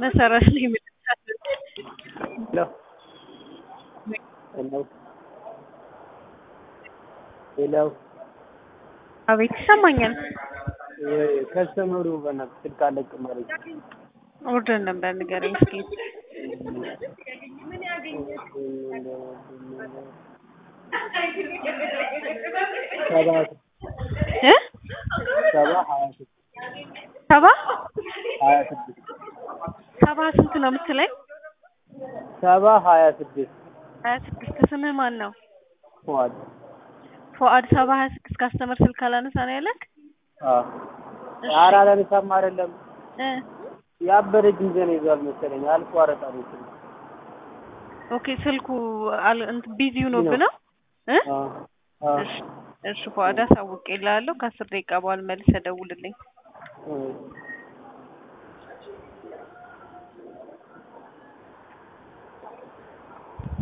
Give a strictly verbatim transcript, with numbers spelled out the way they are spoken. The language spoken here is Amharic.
መሰረት ነው የሚልካት ሄሎ ሄሎ ሄሎ አቤት ይሰማኛል ከስተመሩ በእናትህ ስልክ አለቅም አለኝ ኦርደር ነበር ንገረኝ እስኪ ሰባት እ ሰባ ሀያ ስድስት ሰባ ሀያ ስድስት ሰባ ስንት ነው የምትለኝ? ሰባ ሀያ ስድስት ሀያ ስድስት ስምህ ማን ነው? ፉአድ ፉአድ ሰባ ሀያ ስድስት ካስተመር ስልክ አላነሳ ነው ያለክ? አዎ ኧረ አላነሳም አይደለም እ ያበደ ጊዜ ነው ይዟል መሰለኝ አልቋረጠም ስልኩ ኦኬ ስልኩ እንትን ቢዚ ሆኖብህ ነው እ አዎ አዎ እሺ እሺ ፉአድ አሳውቄልሃለሁ ከአስር ደቂቃ በኋላ መልሰህ ደውልልኝ